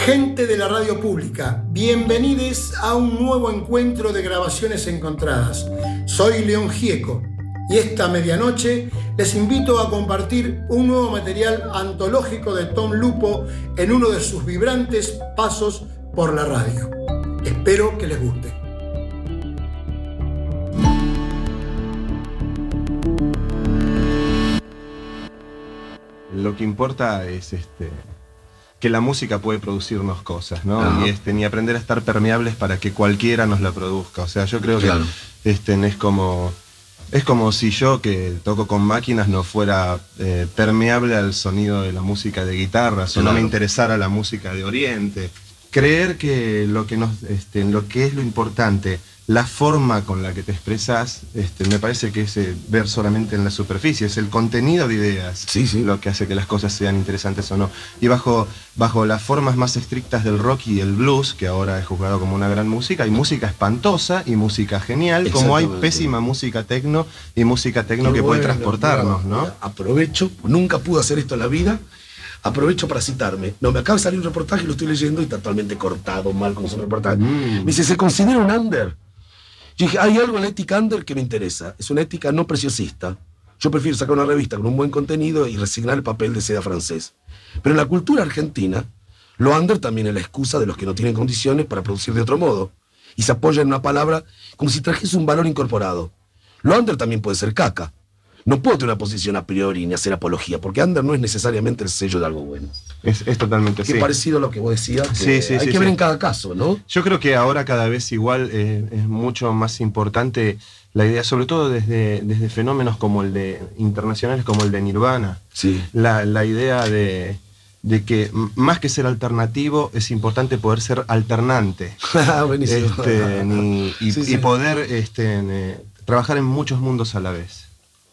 Gente de la radio pública, bienvenidos a un nuevo encuentro de grabaciones encontradas. Soy León Gieco y esta medianoche les invito a compartir un nuevo material antológico de Tom Lupo en uno de sus vibrantes pasos por la radio. Espero que les guste. Lo que importa es que la música puede producirnos cosas, ¿no? Ajá. Y ni aprender a estar permeables para que cualquiera nos la produzca. O sea, yo creo Claro. que es como si yo, que toco con máquinas, no fuera permeable al sonido de la música de guitarras, o no me interesara la música de Oriente. Creer que lo que es lo importante, la forma con la que te expresas, me parece que es ver solamente en la superficie, es el contenido de ideas, Sí. lo que hace que las cosas sean interesantes o no. Y bajo las formas más estrictas del rock y el blues, que ahora es juzgado como una gran música, hay música espantosa y música genial, como hay pésima música tecno y música tecno que puede transportarnos, ¿no? Mira, aprovecho, nunca pude hacer esto en la vida. Aprovecho para citarme. No, me acaba de salir un reportaje y lo estoy leyendo y está totalmente cortado, mal como es un reportaje. Me dice, ¿se considera un under? Yo dije, hay algo en la ética under que me interesa. Es una ética no preciosista. Yo prefiero sacar una revista con un buen contenido y resignar el papel de seda francés. Pero en la cultura argentina, lo under también es la excusa de los que no tienen condiciones para producir de otro modo. Y se apoya en una palabra como si trajese un valor incorporado. Lo under también puede ser caca. No puedo tener una posición a priori ni hacer apología, porque under no es necesariamente el sello de algo bueno. Es totalmente así. Qué parecido a lo que vos decías, que Sí, hay que ver en cada caso, ¿no? Yo creo que ahora cada vez igual es mucho más importante la idea, sobre todo desde fenómenos como el de internacionales como el de Nirvana. Sí. La idea de que más que ser alternativo es importante poder ser alternante. Buenísimo. Y poder trabajar en muchos mundos a la vez.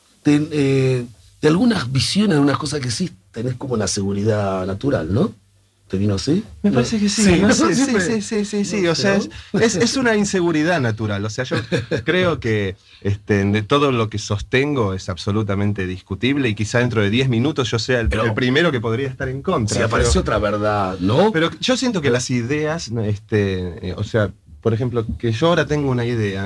De algunas visiones, de unas cosas que sí tenés como la seguridad natural, ¿no? ¿Te vino así? Me parece que sí. Sí, No ¿no? sé, Siempre. sí. No O sea, sé, es una inseguridad natural. O sea, yo creo que de todo lo que sostengo es absolutamente discutible y quizá dentro de 10 minutos yo sea el primero que podría estar en contra. Si apareció otra verdad, ¿no? Pero yo siento que las ideas, o sea, por ejemplo, que yo ahora tengo una idea,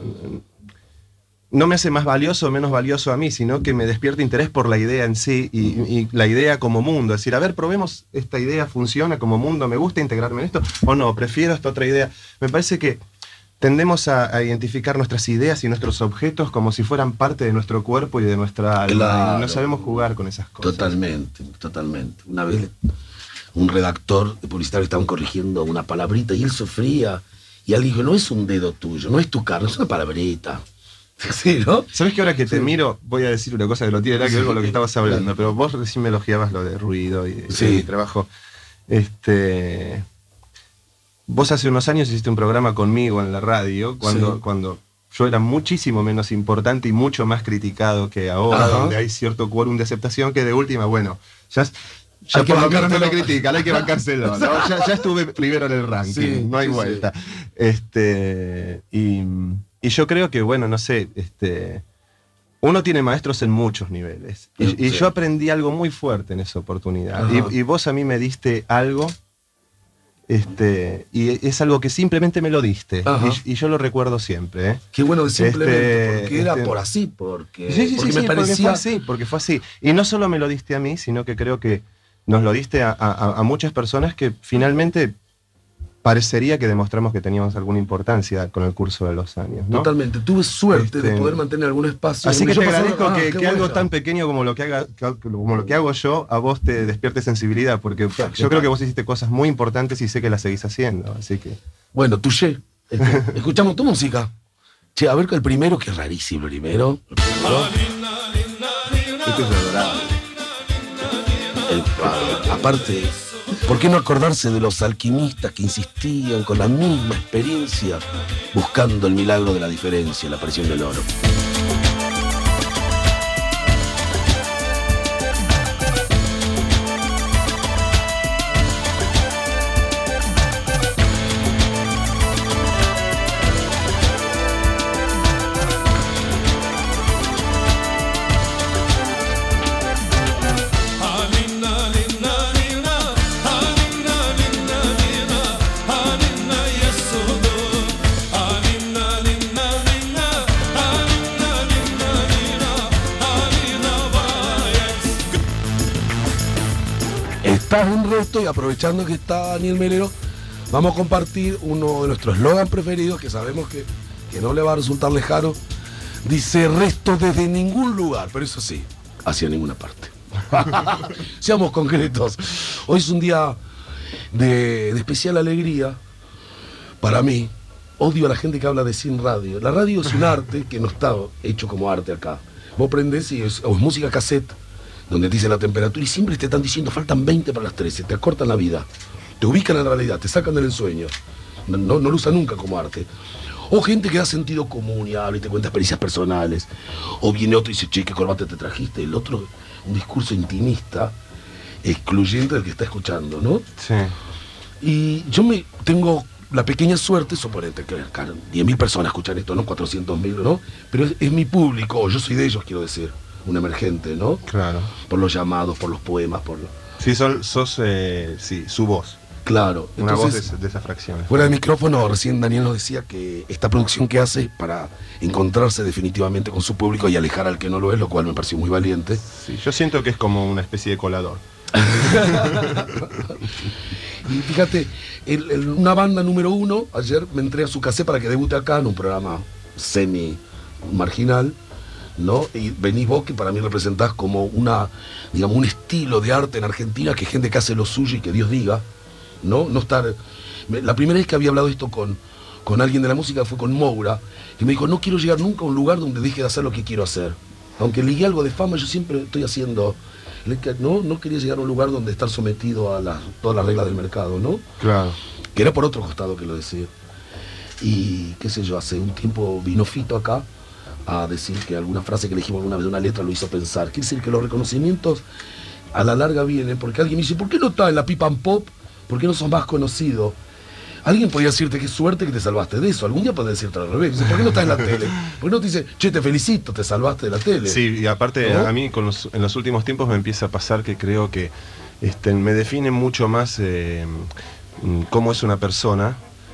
no me hace más valioso o menos valioso a mí, sino que me despierta interés por la idea en sí y la idea como mundo. Es decir, a ver, probemos esta idea, funciona como mundo, me gusta integrarme en esto, o no, prefiero esta otra idea. Me parece que tendemos a identificar nuestras ideas y nuestros objetos como si fueran parte de nuestro cuerpo y de nuestra alma. Claro. Y no sabemos jugar con esas cosas. Totalmente. Una vez un redactor de publicitario estaban corrigiendo una palabrita y él sufría. Y él dijo, no es un dedo tuyo, no es tu carne, es una palabrita. Sí, ¿no? ¿Sabes que ahora que te miro voy a decir una cosa que no tiene nada que ver con lo que estabas hablando? Pero vos recién me elogiabas lo de ruido y de mi trabajo. Vos hace unos años hiciste un programa conmigo en la radio cuando yo era muchísimo menos importante y mucho más criticado que ahora, donde hay cierto quórum de aceptación que de última, bueno, ya por lo menos no me critican, hay que bancárselo, ¿no? ya estuve primero en el ranking, no hay vuelta. Y yo creo que, bueno, no sé, uno tiene maestros en muchos niveles. Y yo aprendí algo muy fuerte en esa oportunidad. Y vos a mí me diste algo, y es algo que simplemente me lo diste. Y yo lo recuerdo siempre. Qué bueno que simplemente, porque era por así, porque me parecía... porque fue así. Y no solo me lo diste a mí, sino que creo que nos lo diste a muchas personas que finalmente parecería que demostramos que teníamos alguna importancia con el curso de los años, ¿no? Totalmente. Tuve suerte de poder mantener algún espacio. Así que te agradezco que algo tan pequeño como lo que hago yo a vos te despierte sensibilidad, porque yo creo que vos hiciste cosas muy importantes y sé que las seguís haciendo, así que... Bueno, Touché, escuchamos tu música. Che, a ver el primero, que es rarísimo el primero. Este es adorable. Aparte... ¿Por qué no acordarse de los alquimistas que insistían con la misma experiencia buscando el milagro de la diferencia, la aparición del oro? esto y aprovechando que está Daniel Melero, vamos a compartir uno de nuestros slogans preferidos que sabemos que no le va a resultar lejano. Dice: restos desde ningún lugar, pero eso sí, hacia ninguna parte. Seamos concretos. Hoy es un día de especial alegría para mí. Odio a la gente que habla de sin radio. La radio es un arte que no está hecho como arte acá. Vos prendés y es música cassette, donde te dicen la temperatura y siempre te están diciendo faltan 20 para las 13, te acortan la vida, te ubican en la realidad, te sacan del ensueño. No lo usan nunca como arte. O gente que da sentido común y habla y te cuenta experiencias personales. O viene otro y dice: che, ¿qué corbata te trajiste? El otro, un discurso intimista, excluyente del que está escuchando, ¿no? Sí. Y yo tengo la pequeña suerte, suponete que 10.000 personas escuchan esto, ¿no? 400.000, ¿no? Pero es mi público, yo soy de ellos, quiero decir, un emergente, ¿no? Claro. Por los llamados, por los poemas, por... Sí, sos su voz. Claro. Una Entonces, voz de esas fracciones. Fuera del micrófono, recién Daniel nos decía que esta producción que hace para encontrarse definitivamente con su público y alejar al que no lo es, lo cual me pareció muy valiente. Sí, yo siento que es como una especie de colador. Y fíjate, una banda número 1, ayer me entré a su cassette para que debute acá en un programa semi-marginal, ¿no? Y venís vos, que para mí representás como un estilo de arte en Argentina, que gente que hace lo suyo y que Dios diga, ¿no? No estar... La primera vez que había hablado esto con alguien de la música fue con Moura, y me dijo: no quiero llegar nunca a un lugar donde deje de hacer lo que quiero hacer. Aunque ligué algo de fama, yo siempre estoy haciendo... No quería llegar a un lugar donde estar sometido a todas las reglas del mercado, ¿no? Claro. Que era por otro costado que lo decía. Y qué sé yo, hace un tiempo vino Fito acá a decir que alguna frase que le dijimos alguna vez de una letra lo hizo pensar. Quiere decir que los reconocimientos a la larga vienen porque alguien me dice: ¿por qué no estás en la Pipa and Pop? ¿Por qué no sos más conocido? Alguien podría decirte: qué suerte que te salvaste de eso. Algún día podría decirte al revés. Dice: ¿por qué no estás en la tele? ¿Por qué no te dice: che, te felicito, te salvaste de la tele? Sí, y aparte, ¿no? A mí en los últimos tiempos me empieza a pasar que creo que me define mucho más cómo es una persona,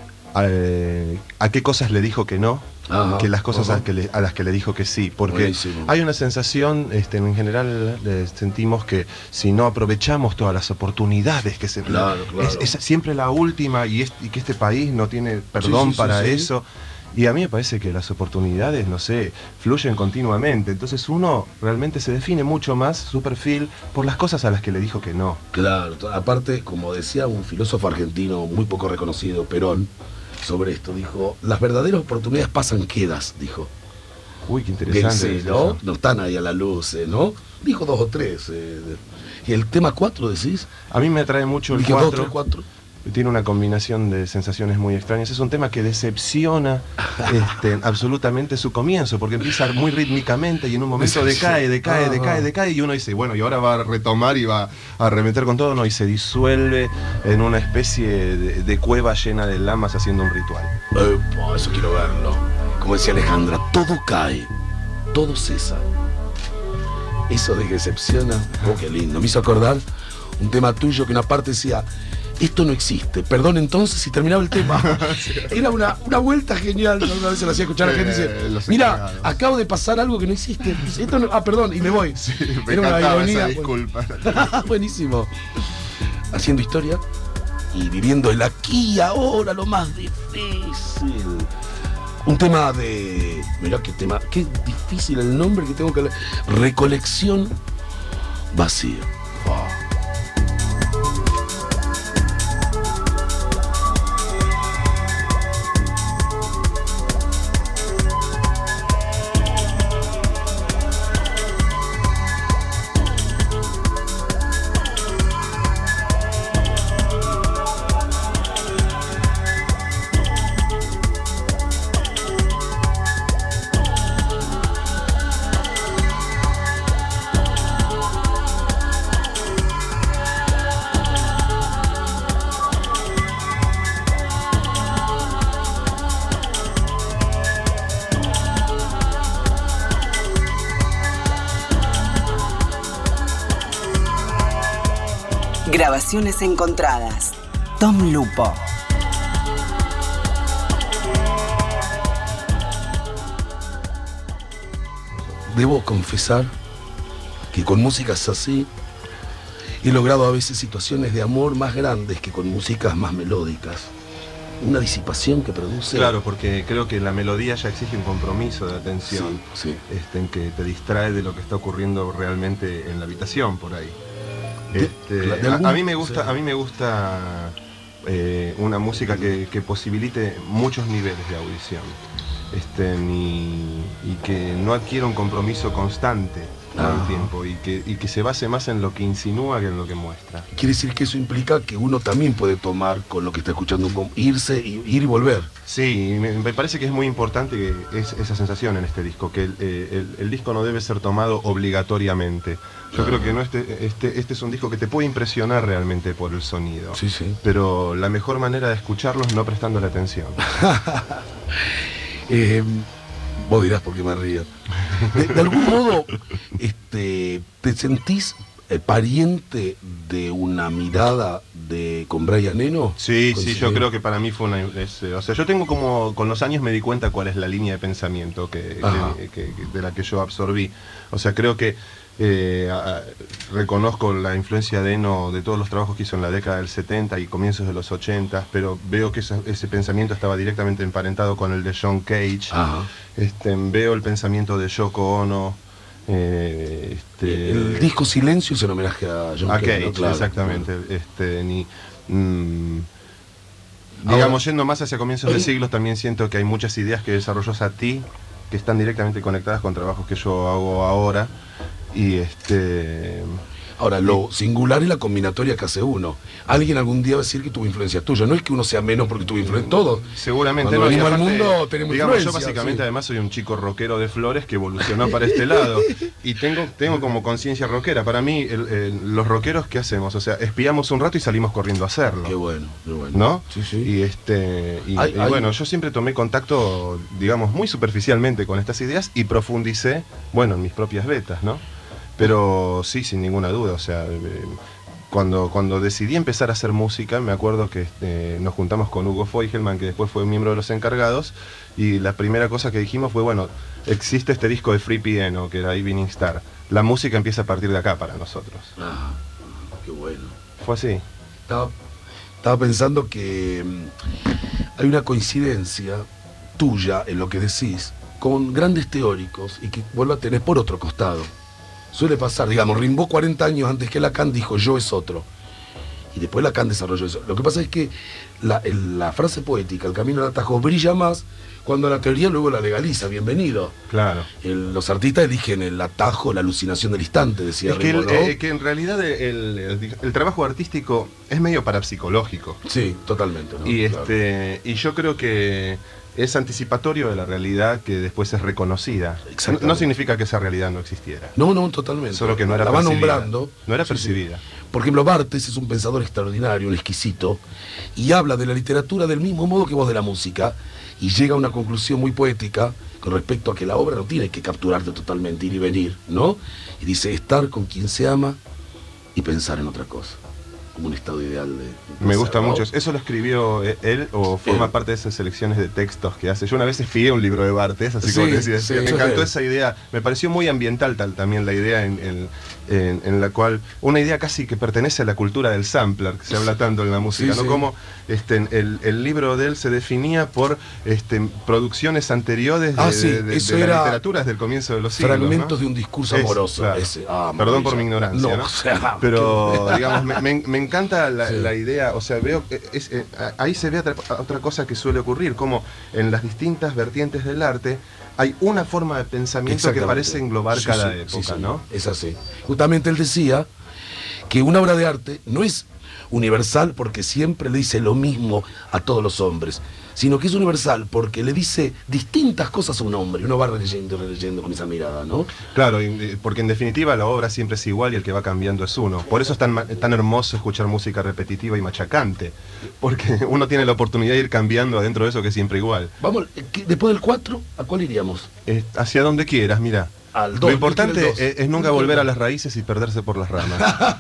a qué cosas le dijo que no, Ajá, que las cosas ajá. a las que le dijo que sí. Porque Buenísimo. hay una sensación, en general sentimos que si no aprovechamos todas las oportunidades que se... Claro. Es siempre la última y que este país no tiene perdón Sí, para sí. eso. Y a mí me parece que las oportunidades, no sé, fluyen continuamente. Entonces uno realmente se define mucho más su perfil por las cosas a las que le dijo que no. Claro, aparte, como decía un filósofo argentino muy poco reconocido, Perón, sobre esto, dijo: las verdaderas oportunidades pasan quedas, dijo. Uy, qué interesante. Dice, ¿no? No están ahí a la luz, ¿no? Dijo 2 o 3. Y el tema 4, decís. A mí me atrae mucho el Dije 2, 4. 3, 4. Tiene una combinación de sensaciones muy extrañas. Es un tema que decepciona absolutamente su comienzo, porque empieza muy rítmicamente y en un momento decae, y uno dice: bueno, y ahora va a retomar y va a arremeter con todo, ¿no? Y se disuelve en una especie de cueva llena de lamas haciendo un ritual. Eso quiero verlo. Como decía Alejandra, todo cae, todo cesa. Eso de que decepciona, qué lindo. Me hizo acordar un tema tuyo que una parte decía: esto no existe, perdón entonces, y terminaba el tema. Era una vuelta genial. Una vez se lo hacía escuchar a la gente y dice: mira, acabo de pasar algo que no existe. Esto no, perdón, y me voy. Sí, era una ironía. Disculpa. Buenísimo. Haciendo historia y viviendo el aquí y ahora, lo más difícil. Un tema de... Mirá qué tema, qué difícil el nombre que tengo que leer. Recolección vacía. Grabaciones encontradas. Tom Lupo. Debo confesar que con músicas así he logrado a veces situaciones de amor más grandes que con músicas más melódicas. Una disipación que produce... Claro, porque creo que la melodía ya exige un compromiso de atención, Sí, sí. en que te distrae de lo que está ocurriendo realmente en la habitación por ahí. A mí me gusta una música que posibilite muchos niveles de audición, y que no adquiera un compromiso constante todo el tiempo, y que se base más en lo que insinúa que en lo que muestra. Quiere decir que eso implica que uno también puede tomar con lo que está escuchando, ir y volver. Sí, me parece que es muy importante esa sensación en este disco, que el disco no debe ser tomado obligatoriamente. Yo creo que no, este es un disco que te puede impresionar realmente por el sonido. Sí, sí. Pero la mejor manera de escucharlo es no prestándole atención. Vos dirás por qué me río. De algún modo, ¿te sentís pariente de una mirada con Brian Eno? Sí, yo creo que para mí fue o sea, yo tengo como, con los años me di cuenta cuál es la línea de pensamiento de la que yo absorbí. O sea, creo que reconozco la influencia de Eno de todos los trabajos que hizo en la década del 70 y comienzos de los 80, pero veo que ese pensamiento estaba directamente emparentado con el de John Cage. Veo el pensamiento de Yoko Ono. El disco Silencio es un homenaje a John Cage, ¿no? Claro. Exactamente. Digamos, yendo más hacia comienzos de siglos, también siento que hay muchas ideas que desarrolló Satie que están directamente conectadas con trabajos que yo hago ahora. Ahora, lo singular es la combinatoria que hace uno. Alguien algún día va a decir que tuvo influencia tuya. No es que uno sea menos porque tuvo influencia. Todos. Seguramente cuando no. venimos al mundo tenemos influencia. Yo básicamente además soy un chico rockero de Flores que evolucionó para este lado. Y tengo como conciencia rockera. Para mí, los rockeros, ¿qué hacemos? O sea, espiamos un rato y salimos corriendo a hacerlo. Qué bueno, qué bueno. ¿No? Sí. Y bueno, yo siempre tomé contacto, digamos, muy superficialmente con estas ideas y profundicé, en mis propias vetas, ¿no? Pero sí, sin ninguna duda, o sea, cuando decidí empezar a hacer música, me acuerdo que nos juntamos con Hugo Feugelman, que después fue miembro de Los Encargados, y la primera cosa que dijimos fue, existe este disco de Free Piano, que era Evening Star, la música empieza a partir de acá para nosotros. Qué bueno. Fue así. Estaba pensando que hay una coincidencia tuya en lo que decís con grandes teóricos y que vos la tenés por otro costado. Suele pasar, digamos, Rimbaud 40 años antes que Lacan dijo yo es otro. Y después Lacan desarrolló eso. Lo que pasa es que la frase poética, el camino al atajo, brilla más cuando la teoría luego la legaliza. Bienvenido. Claro. Los artistas eligen el atajo, la alucinación del instante, decía Rimbaud, ¿no? Que en realidad el trabajo artístico es medio parapsicológico. Sí, totalmente, ¿no? Y, claro. Y yo creo que es anticipatorio de la realidad que después es reconocida. No significa que esa realidad no existiera. No, totalmente. Solo que no era la percibida. Va nombrando. No era percibida. Sí. Por ejemplo, Barthes es un pensador extraordinario, un exquisito, y habla de la literatura del mismo modo que vos de la música, y llega a una conclusión muy poética con respecto a que la obra no tiene que capturarte totalmente, ir y venir, ¿no? Y dice, estar con quien se ama y pensar en otra cosa. Como un estado ideal de pensar, me gusta ¿no? mucho. ¿Eso lo escribió él o forma parte de esas selecciones de textos que hace? Yo una vez espié un libro de Barthes, así como te decía, me encantó esa idea. Me pareció muy ambiental también la idea en la cual, una idea casi que pertenece a la cultura del sampler, que se habla tanto en la música, ¿no? Como el libro de él se definía por producciones anteriores de la literatura desde el comienzo de los siglos, fragmentos, ¿no? de un discurso amoroso. Claro. Perdón por mi ignorancia, ¿no? O sea, pero digamos, me encanta la idea, o sea, veo ahí se ve otra cosa que suele ocurrir, como en las distintas vertientes del arte hay una forma de pensamiento que parece englobar cada época, ¿no? Es así. Justamente él decía que una obra de arte no es universal porque siempre le dice lo mismo a todos los hombres, sino que es universal porque le dice distintas cosas a un hombre, y uno va releyendo con esa mirada, ¿no? Claro, porque en definitiva la obra siempre es igual y el que va cambiando es uno. Por eso es tan hermoso escuchar música repetitiva y machacante, porque uno tiene la oportunidad de ir cambiando adentro de eso que es siempre igual. Vamos, después del 4, ¿a cuál iríamos? Hacia donde quieras, mira. Al 2. Lo importante es nunca volver a las raíces y perderse por las ramas.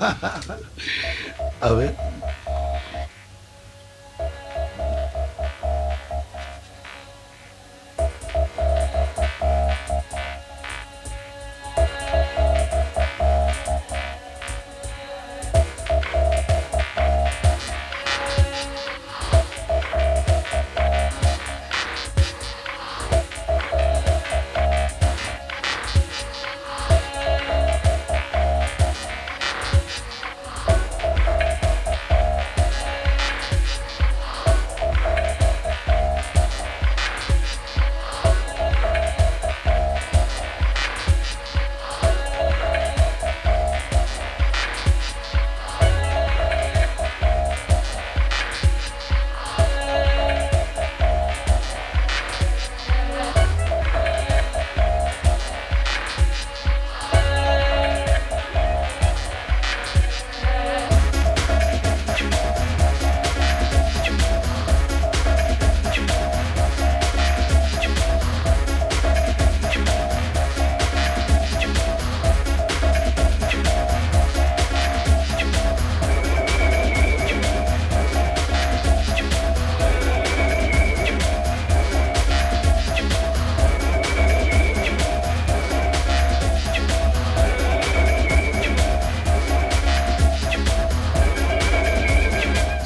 A ver.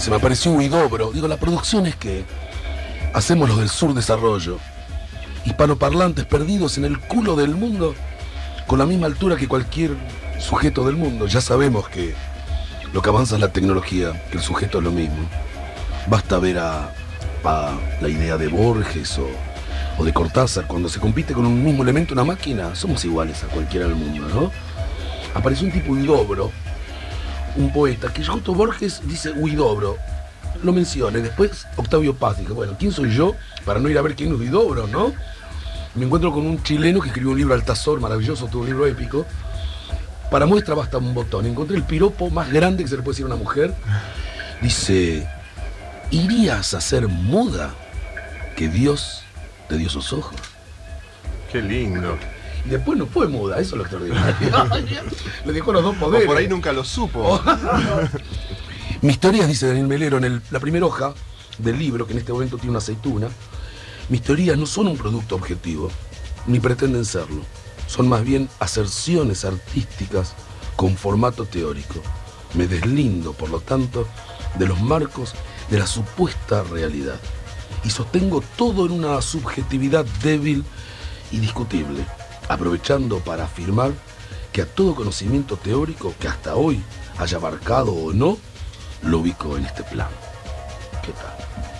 se me apareció Huidobro. Digo, la producción es que hacemos los del Sur Desarrollo, hispanoparlantes perdidos en el culo del mundo, con la misma altura que cualquier sujeto del mundo. Ya sabemos que lo que avanza es la tecnología, que el sujeto es lo mismo. Basta ver a la idea de Borges o de Cortázar. Cuando se compite con un mismo elemento, una máquina, somos iguales a cualquiera del mundo, ¿no? Apareció un tipo Huidobro, un poeta, que justo Borges dice Huidobro, lo menciona, y después Octavio Paz. Dije, bueno, ¿quién soy yo para no ir a ver quién es Huidobro, no? Me encuentro con un chileno que escribió un libro Altazor, maravilloso, todo un libro épico. Para muestra basta un botón. Encontré el piropo más grande que se le puede decir a una mujer. Dice, ¿irías a ser muda? Que Dios te dio sus ojos. Qué lindo. Y después no fue muda, eso es lo extraordinario. Le dejó los dos poderes. O por ahí nunca lo supo. Mis teorías, dice Daniel Melero, en la primera hoja del libro, que en este momento tiene una aceituna, mis teorías no son un producto objetivo, ni pretenden serlo. Son más bien aserciones artísticas con formato teórico. Me deslindo, por lo tanto, de los marcos de la supuesta realidad. Y sostengo todo en una subjetividad débil y discutible, aprovechando para afirmar que a todo conocimiento teórico que hasta hoy haya abarcado o no, lo ubico en este plano. ¿Qué tal?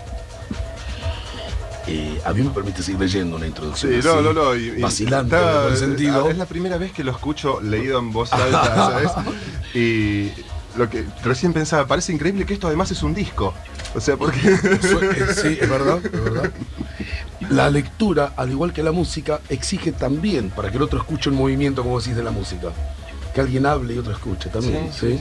A mí me permite seguir leyendo una introducción así, vacilante, en el sentido. Es la primera vez que lo escucho leído en voz alta, ¿sabes? Y lo que recién pensaba, parece increíble que esto además es un disco. O sea, porque... Sí, es verdad, es verdad. La lectura, al igual que la música, exige también, para que el otro escuche un movimiento, como decís, de la música. Que alguien hable y otro escuche también, ¿sí?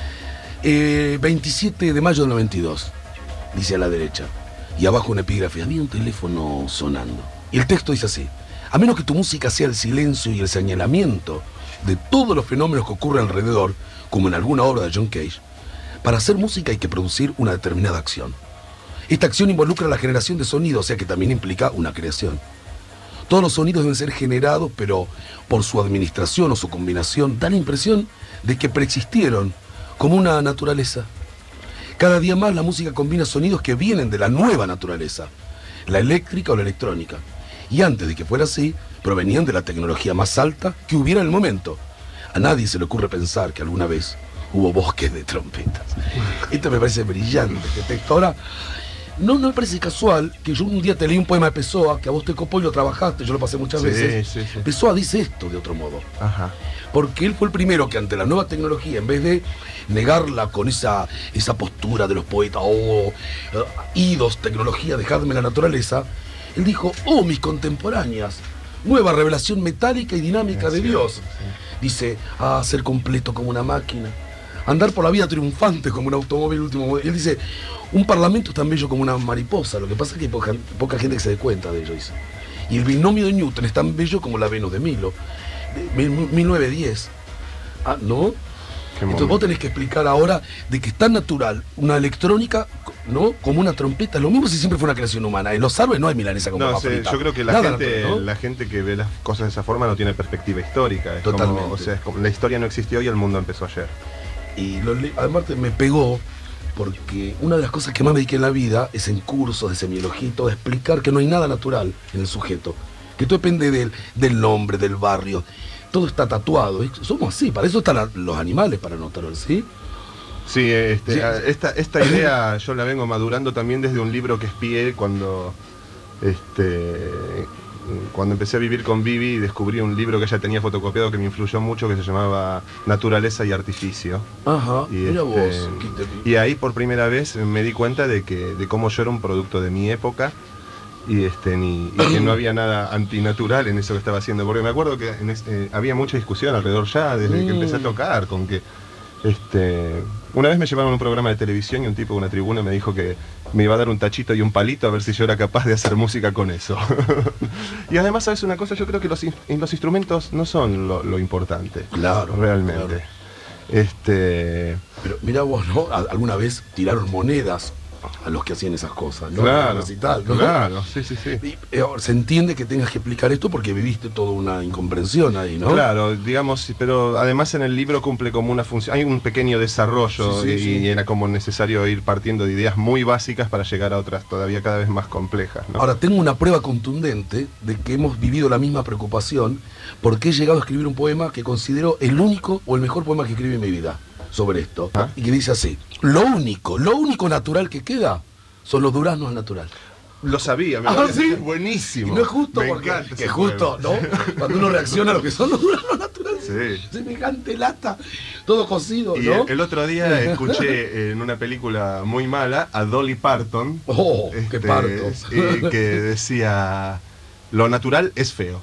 Sí. 27 de mayo del 92, dice a la derecha. Y abajo un epígrafe, había un teléfono sonando. Y el texto dice así: a menos que tu música sea el silencio y el señalamiento de todos los fenómenos que ocurren alrededor, como en alguna obra de John Cage, para hacer música hay que producir una determinada acción. Esta acción involucra la generación de sonido, o sea que también implica una creación. Todos los sonidos deben ser generados, pero por su administración o su combinación da la impresión de que preexistieron como una naturaleza. Cada día más la música combina sonidos que vienen de la nueva naturaleza, la eléctrica o la electrónica. Y antes de que fuera así, provenían de la tecnología más alta que hubiera en el momento. A nadie se le ocurre pensar que alguna vez hubo bosques de trompetas. Esto me parece brillante, este texto. Ahora, no me parece casual que yo un día te leí un poema de Pessoa, que a vos te copó y lo trabajaste, yo lo pasé muchas veces. Sí. Pessoa dice esto de otro modo. Ajá. Porque él fue el primero que ante la nueva tecnología, en vez de negarla con esa postura de los poetas, idos, tecnología, dejadme la naturaleza, él dijo, oh, mis contemporáneas, nueva revelación metálica y dinámica de Dios. Sí. Dice, ser completo como una máquina, andar por la vida triunfante como un automóvil último modelo. Él dice, un parlamento es tan bello como una mariposa, lo que pasa es que hay poca gente que se dé cuenta de ello, dice. Y el binomio de Newton es tan bello como la Venus de Milo, de 1910. ¿No? Entonces vos tenés que explicar ahora de que es tan natural una electrónica, ¿no? Como una trompeta, lo mismo si siempre fue una creación humana. En los árboles no hay milanesa como papa frita. Yo creo que la gente que ve las cosas de esa forma no tiene perspectiva histórica. Es totalmente. Como, o sea, es como, la historia no existió y el mundo empezó ayer. Y además me pegó porque una de las cosas que más me dediqué en la vida es en cursos de semiología y todo, de explicar que no hay nada natural en el sujeto, que todo depende del nombre, del barrio. Todo está tatuado, somos así, para eso están los animales, para notarlo, ¿sí? Sí, esta idea yo la vengo madurando también desde un libro que espié cuando empecé a vivir con Vivi y descubrí un libro que ella tenía fotocopiado que me influyó mucho, que se llamaba Naturaleza y Artificio. Ajá, mira vos. Y ahí por primera vez me di cuenta de cómo yo era un producto de mi época. Y que no había nada antinatural en eso que estaba haciendo, porque me acuerdo que había mucha discusión alrededor ya desde que empecé a tocar, con que una vez me llevaron a un programa de televisión y un tipo de una tribuna me dijo que me iba a dar un tachito y un palito a ver si yo era capaz de hacer música con eso. Y además, ¿sabes una cosa? Yo creo que los instrumentos no son lo importante. Claro. Realmente. Claro. Pero mira vos, ¿no? ¿Alguna vez tiraron monedas a los que hacían esas cosas, ¿no? Claro, Recital, ¿no? claro, sí. Y, se entiende que tengas que explicar esto porque viviste toda una incomprensión ahí, ¿no? Claro, digamos, pero además en el libro cumple como una función, hay un pequeño desarrollo y era como necesario ir partiendo de ideas muy básicas para llegar a otras todavía cada vez más complejas, ¿no? Ahora, tengo una prueba contundente de que hemos vivido la misma preocupación porque he llegado a escribir un poema que considero el único o el mejor poema que escribí en mi vida sobre esto. Y que dice así: lo único natural que queda son los duraznos al natural. Lo sabía, me parece buenísimo. Y no es justo, me porque encanta que ese justo, poema. ¿no? Cuando uno reacciona a lo que son los duraznos naturales, Sí. semejante lata, todo cocido, Y ¿no? el otro día escuché en una película muy mala a Dolly Parton. ¡Oh, qué parto! Que decía: lo natural es feo.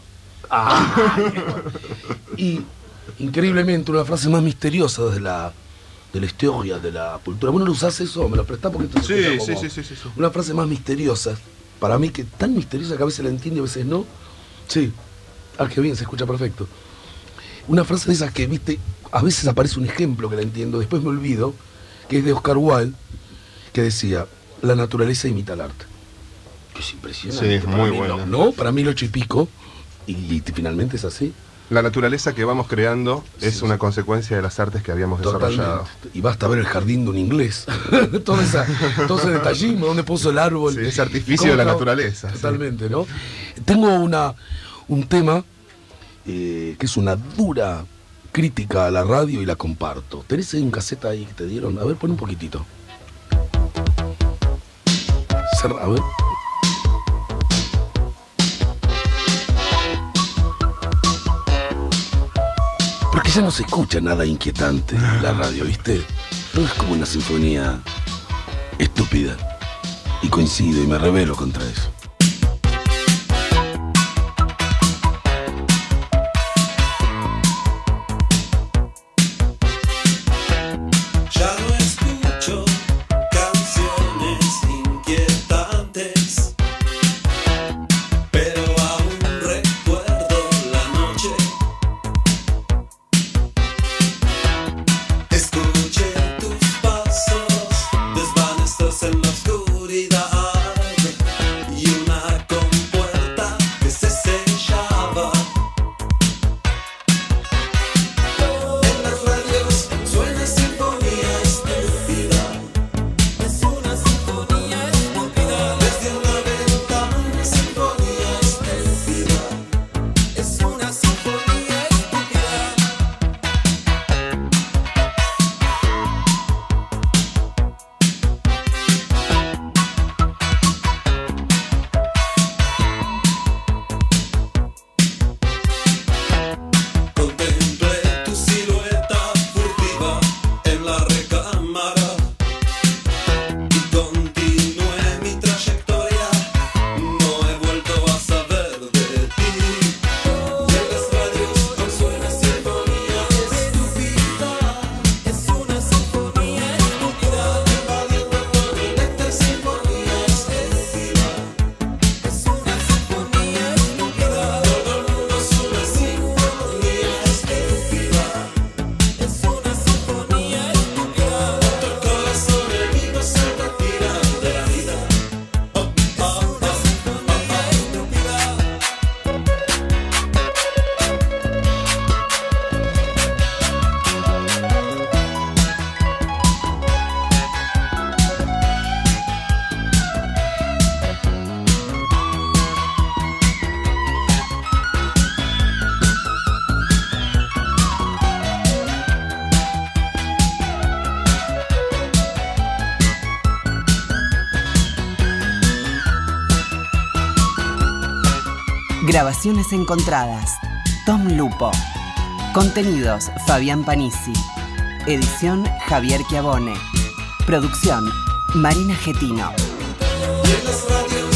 Y increíblemente una frase más misteriosa de la historia, de la cultura. ¿Vos no lo usás eso? ¿Me lo prestás? Porque esto se escucha como Sí. una frase más misteriosa. Para mí, que tan misteriosa que a veces la entiendo y a veces no. Sí. Qué bien, se escucha perfecto. Una frase de esas que, viste, a veces aparece un ejemplo que la entiendo, después me olvido, que es de Oscar Wilde, que decía: la naturaleza imita al arte. Que es impresionante. Sí, es muy bueno. ¿No? Para mí lo 8 y pico, y finalmente es así. La naturaleza que vamos creando es una consecuencia de las artes que habíamos desarrollado. Y basta ver el jardín de un inglés. todo ese detallismo, dónde puso el árbol. Sí, ese artificio de la naturaleza. Totalmente, sí. ¿No? Tengo un tema que es una dura crítica a la radio y la comparto. ¿Tenés ahí un cassette ahí que te dieron? A ver, pon un poquitito. A ver. Porque ya no se escucha nada inquietante en la radio, ¿viste? Todo es como una sinfonía estúpida. Y coincido y me rebelo contra eso. En la oscuridad y una compuerta que se sellaba. En las radios suena sinfonía estúpida. Es una sinfonía estúpida. Desde una ventana sinfonía estúpida. Es una sinfonía estúpida. Contemplé tu silueta furtiva en la recámara y continué mi trayectoria. No he vuelto a saber de ti. En las radios no suena sinfonía estúpida. Es una sinfonía estúpida. Invadiendo el planeta, sinfonía estúpida. Es una sinfonía estúpida. Todo el mundo sube sinfonía estúpida. Es una sinfonía estúpida. Otro corazón herido se retira de la vida. Una sinfonía estúpida. Grabaciones encontradas. Tom Lupo. Contenidos: Fabián Panisi. Edición: Javier Chiavone. Producción: Marina Getino. Y en las radios